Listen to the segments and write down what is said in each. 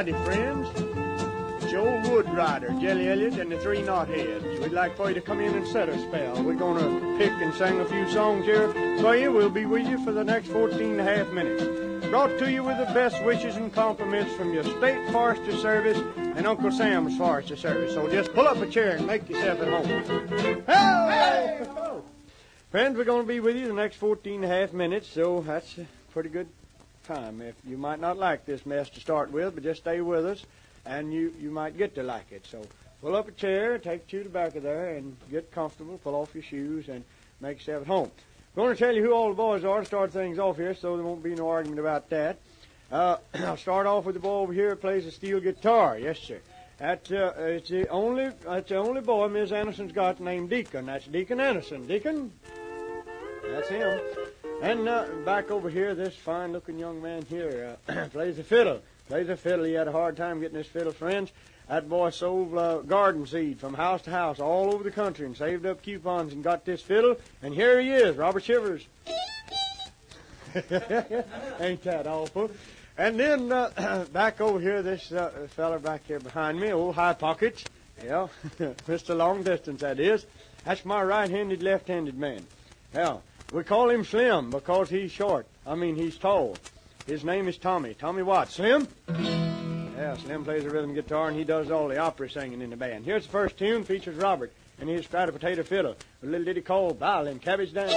Howdy, friends. It's your old wood rider, Jelly Elliott, and the three knotheads. We'd like for you to come in and set a spell. We're going to pick and sing a few songs here for you. We'll be with you for the next 14 and a half minutes. Brought to you with the best wishes and compliments from your State Forestry Service and Uncle Sam's Forestry Service. So just pull up a chair and make yourself at home. Hey! Friends, we're going to be with you the next 14 and a half minutes, so that's a pretty good time. If you might not like this mess to start with, but just stay with us, and you might get to like it. So pull up a chair, take you to the back of there, and get comfortable, pull off your shoes, and make yourself at home. I'm going to tell you who all the boys are to start things off here, so there won't be no argument about that. I'll start off with the boy over here who plays the steel guitar. Yes, sir. It's the only boy Miss Anderson's got named Deacon. That's Deacon Anderson. Deacon? That's him. And back over here, this fine-looking young man here plays the fiddle. He had a hard time getting his fiddle, friends. That boy sold garden seed from house to house all over the country and saved up coupons and got this fiddle. And here he is, Robert Shivers. Ain't that awful? And then back over here, this fella back here behind me, old High Pockets. Yeah, Mr. Long Distance, that is. That's my right-handed, left-handed man. Yeah, we call him Slim because he's short. He's tall. His name is Tommy. Tommy what? Slim? Yeah, Slim plays the rhythm guitar, and he does all the opera singing in the band. Here's the first tune, features Robert and his Strata Potato Fiddle, a little ditty called Bowling Cabbage Down.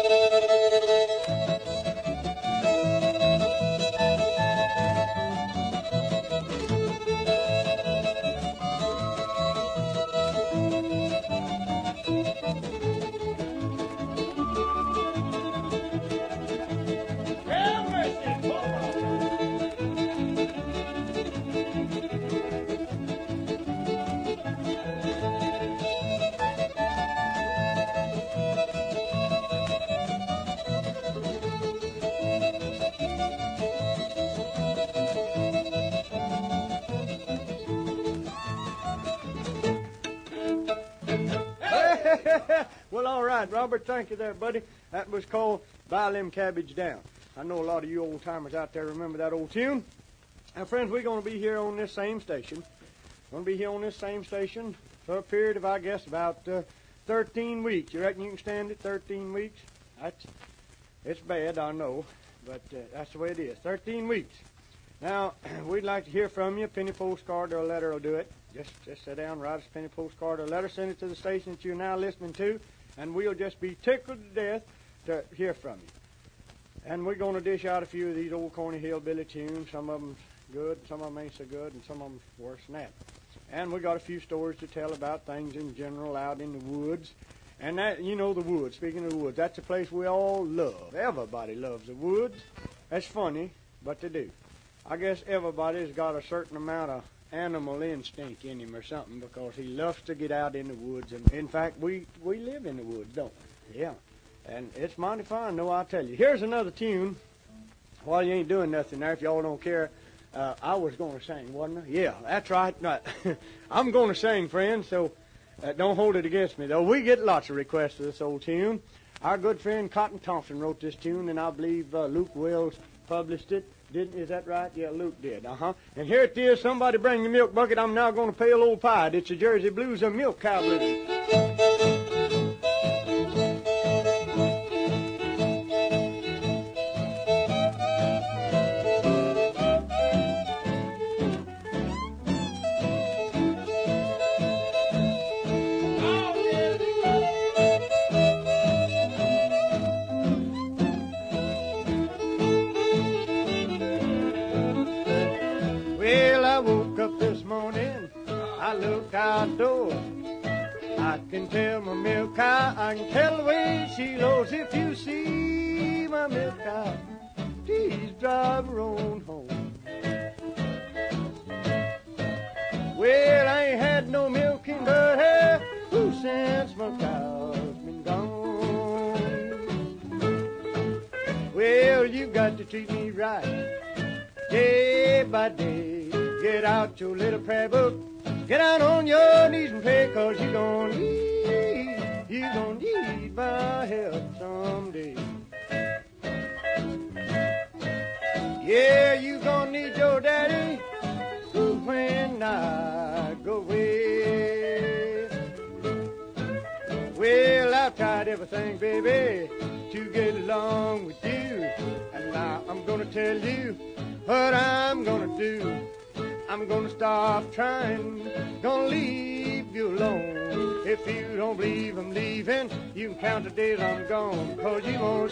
Well, all right, Robert, thank you there, buddy. That was called Buy Them Cabbage Down. I know a lot of you old-timers out there remember that old tune. Now, friends, we're going to be here on this same station. Going to be here on this same station for a period of, I guess, about 13 weeks. You reckon you can stand it, 13 weeks? It's bad, I know, but that's the way it is, 13 weeks. Now, we'd like to hear from you. A penny postcard or a letter will do it. Just sit down, write us a penny postcard or a letter, send it to the station that you're now listening to, and we'll just be tickled to death to hear from you. And we're going to dish out a few of these old corny hillbilly tunes. Some of them good, some of them ain't so good, and some of them worse than that. And we got a few stories to tell about things in general out in the woods. And that, you know, the woods, speaking of the woods, that's a place we all love. Everybody loves the woods. That's funny, but they do. I guess everybody's got a certain amount of animal instinct in him or something because he loves to get out in the woods. And in fact, we live in the woods, don't we? Yeah. And it's mighty fine, though, I'll tell you. Here's another tune. While you ain't doing nothing there, if y'all don't care, I was going to sing, wasn't I? Yeah, that's right. Right. I'm going to sing, friends, so don't hold it against me, though. We get lots of requests for this old tune. Our good friend Cotton Thompson wrote this tune, and I believe Luke Wells published it. Is that right? Yeah, Luke did. And here it is. Somebody bring the milk bucket. I'm now going to pail old pie. It's the Jersey Blues, a milk cow blues. I looked outdoors. I can tell my milk cow, I can tell the way she looks. If you see my milk cow, please drive her on home. Well, I ain't had no milking but her since my cow's been gone. Well, you got to treat me right, day by day. Get out your little prayer book. Get out on your knees and pray, 'cause you're gonna need my help someday. Yeah, you gonna need your daddy, when I go away. Well, I've tried everything, baby, to get along with you. And now I'm gonna tell you what I'm gonna do. I'm gonna stop trying, gonna leave you alone. If you don't believe I'm leaving, you can count the days I'm gone. 'Cause you won't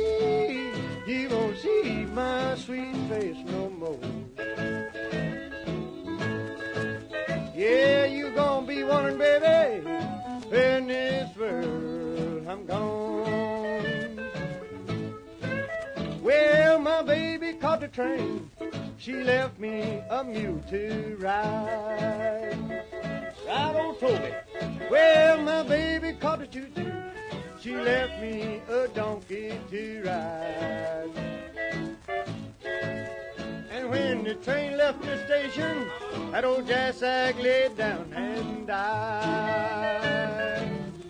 see my sweet face no more. Yeah, you gonna be wondering, baby, in this world I'm gone. Well, my baby caught the train. She left me a mule to ride. Right on Toby. Well, my baby caught a choo-choo. She left me a donkey to ride. And when the train left the station, that old jazzack laid down and died.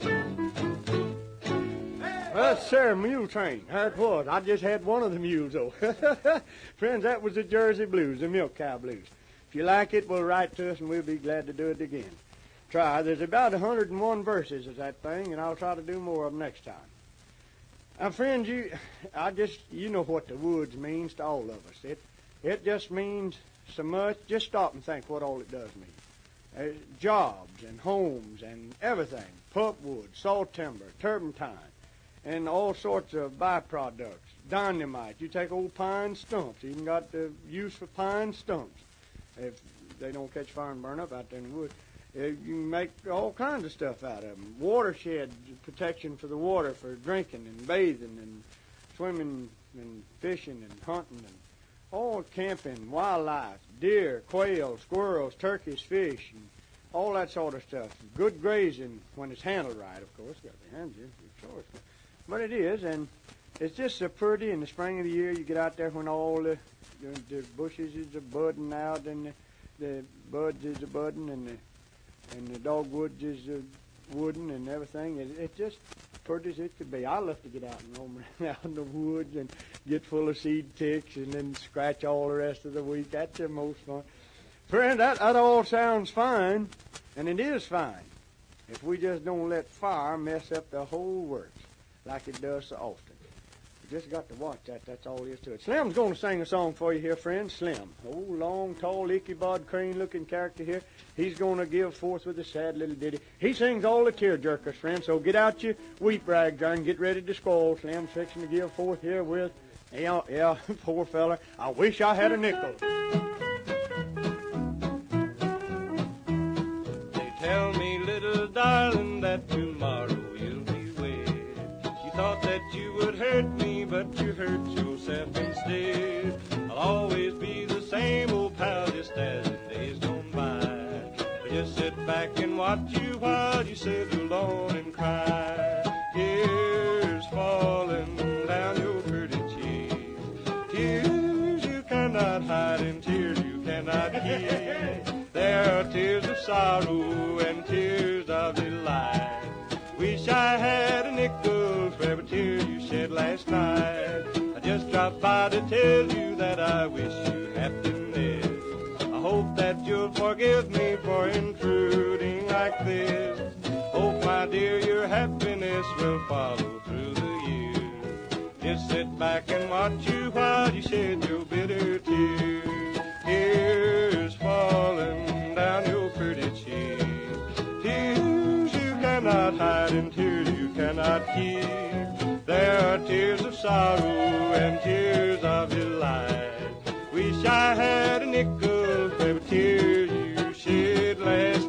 Well, sir, mule train. There it was. I just had one of the mules, though. Friends, that was the Jersey Blues, the Milk Cow Blues. If you like it, well, write to us, and we'll be glad to do it again. Try. There's about 101 verses of that thing, and I'll try to do more of them next time. Now, friends, you know what the woods means to all of us. It just means so much. Just stop and think what all it does mean. Jobs and homes and everything. Pulpwood, salt timber, turpentine, and all sorts of byproducts. Dynamite. You take old pine stumps. Even got the use for pine stumps. If they don't catch fire and burn up out there in the woods. You can make all kinds of stuff out of them. Watershed protection for the water for drinking and bathing and swimming and fishing and hunting and all camping, wildlife, deer, quail, squirrels, turkeys, fish, and all that sort of stuff. Good grazing when it's handled right, of course. Got to be handled, of course. But it is, and it's just so pretty in the spring of the year. You get out there when all the bushes is a budding out and the buds is a budding and the dogwoods is wooden and everything. It's just pretty as it could be. I love to get out and roam around out in the woods and get full of seed ticks and then scratch all the rest of the week. That's the most fun. Friend, that all sounds fine, and it is fine, if we just don't let fire mess up the whole works like it does so often. You just got to watch that. That's all there is to it. Slim's going to sing a song for you here, friend. Slim. Oh, long, tall, Ichabod Crane-looking character here. He's going to give forth with a sad little ditty. He sings all the tear-jerkers, friend, so get out your wheat rags there and get ready to squall. Slim's fixing to give forth here with, yeah, poor fella. I wish I had a nickel. They tell me, little darling, that tomorrow you'll be wed. You thought that you would hurt me, but you hurt yourself instead. I'll always be the same old pal, just as the days gone by. But just sit back and watch you while you sit alone and cry. Tears falling down your pretty cheeks. Tears you cannot hide and tears you cannot keep. There are tears of sorrow and tears of delight. Wish I had a nickel for every tear you shed last night. I just dropped by to tell you that I wish you happiness. I hope that you'll forgive me for intruding like this. Hope, my dear, your happiness will follow through the years. Just sit back and watch you while you shed your bitter tears. Tears falling down your pretty cheeks. Tears you cannot hide and tears you cannot keep. There are tears of sorrow and tears of delight. Wish I had a nickel for every tear you shed last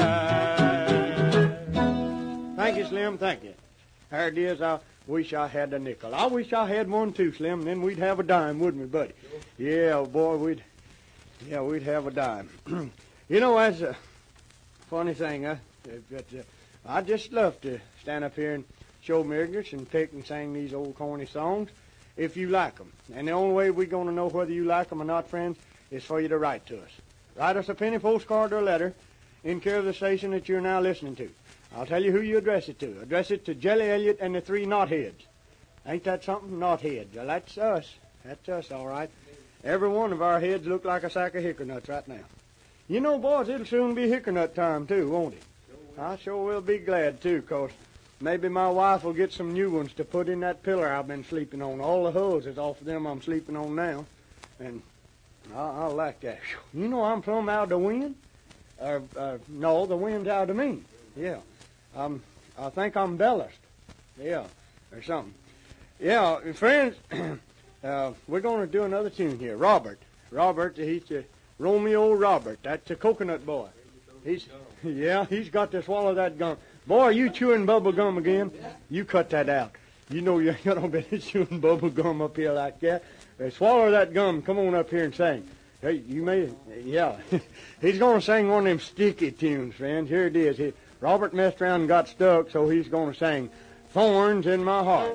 night. Thank you, Slim, thank you. There it is. I wish I had a nickel. I wish I had one too, Slim, and then we'd have a dime, wouldn't we, buddy? Yeah, boy, we'd have a dime. You know, that's a funny thing, I just love to stand up here and show my ignorance and pick and sing these old corny songs if you like them. And the only way we're going to know whether you like them or not, friends, is for you to write to us. Write us a penny postcard or a letter in care of the station that you're now listening to. I'll tell you who you address it to. Address it to Jelly Elliott and the Three Knotheads. Ain't that something? Knotheads. Well, that's us. That's us, all right. Every one of our heads look like a sack of hickory nuts right now. You know, boys, it'll soon be hickory nut time, too, won't it? I sure will be glad, too, 'cause maybe my wife will get some new ones to put in that pillar I've been sleeping on. All the hose is off of them I'm sleeping on now, and I like that. You know, I'm plumb out of the wind. No, the wind's out of me. Yeah. I think I'm belliced. Yeah, or something. Yeah, friends, we're going to do another tune here. Robert, he's Romeo Robert. That's a coconut boy. He's got to swallow that gum. Boy, are you chewing bubble gum again? You cut that out. You know you don't be chewing bubble gum up here like that. Swallow that gum. Come on up here and sing. Hey, you made it. Yeah. He's going to sing one of them sticky tunes, friends. Here it is. Robert messed around and got stuck, so he's going to sing Thorns in My Heart.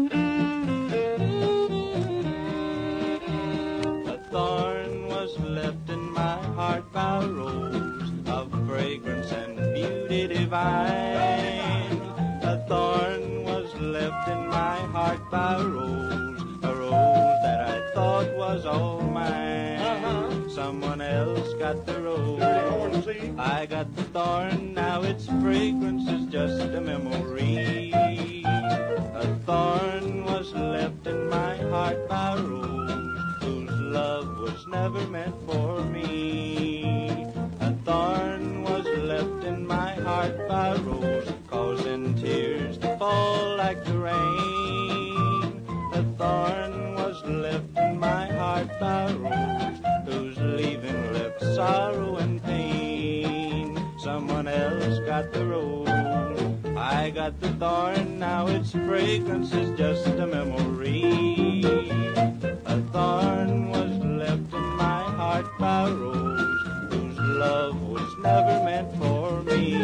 A thorn was left in my heart by a rose of fragrance and beauty divine. A thorn was left in my heart by a rose that I thought was all mine. Someone else got the rose. I got the thorn, now its fragrance is just a memory. A thorn was left in my heart by a rose whose love was never meant for me. A thorn was left in my heart by a rose, causing tears to fall like the rain. A thorn was left in my heart by a rose whose leaving left sorrow and pain. Someone else got the rose, I got the thorn, now its fragrance is just a memory. A thorn was left in my heart by a rose whose love was never meant for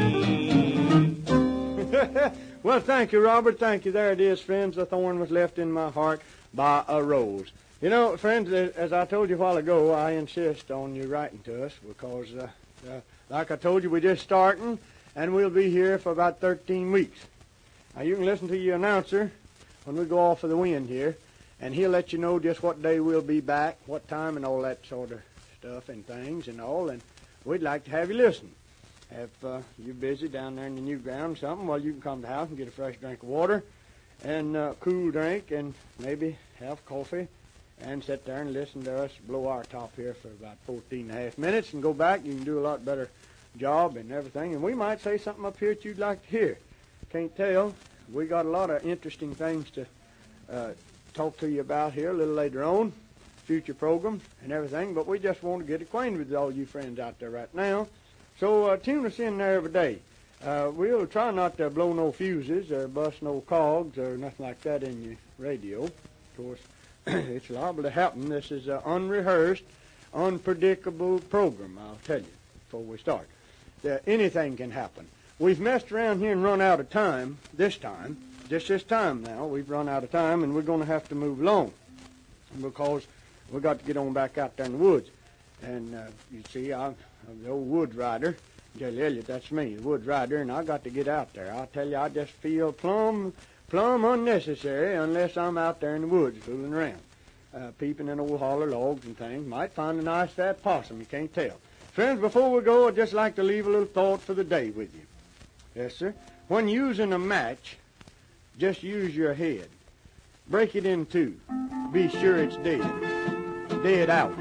me. Well, thank you, Robert. Thank you. There it is, friends. The thorn was left in my heart by a rose. You know, friends, as I told you a while ago, I insist on you writing to us because, like I told you, we're just starting, and we'll be here for about 13 weeks. Now, you can listen to your announcer when we go off of the wind here, and he'll let you know just what day we'll be back, what time, and all that sort of stuff and things and all, and we'd like to have you listen. If you're busy down there in the new ground or something, well, you can come to the house and get a fresh drink of water and cool drink and maybe have coffee and sit there and listen to us blow our top here for about 14 and a half minutes and go back. You can do a lot better job and everything. And we might say something up here that you'd like to hear. Can't tell. We got a lot of interesting things to talk to you about here a little later on, future programs and everything. But we just want to get acquainted with all you friends out there right now. So tune us in there every day. We'll try not to blow no fuses or bust no cogs or nothing like that in your radio. Of course, it's liable to happen. This is an unrehearsed, unpredictable program, I'll tell you, before we start. Anything can happen. We've messed around here and run out of time this time. Just this time now, we've run out of time, and we're going to have to move along because we got to get on back out there in the woods. And you see, I'm the old woods rider. Jelly Elliott, that's me, the woods rider, and I got to get out there. I tell you, I just feel plumb unnecessary unless I'm out there in the woods fooling around, peeping in old holler logs and things. Might find a nice fat possum, you can't tell. Friends, before we go, I'd just like to leave a little thought for the day with you. Yes, sir. When using a match, just use your head. Break it in two. Be sure it's dead. Dead out.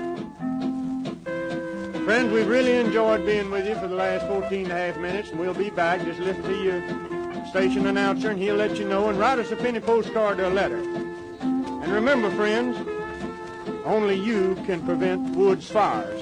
Friends, we've really enjoyed being with you for the last 14 and a half minutes, and we'll be back. Just listen to your station announcer, and he'll let you know, and write us a penny postcard or a letter. And remember, friends, only you can prevent woods fires.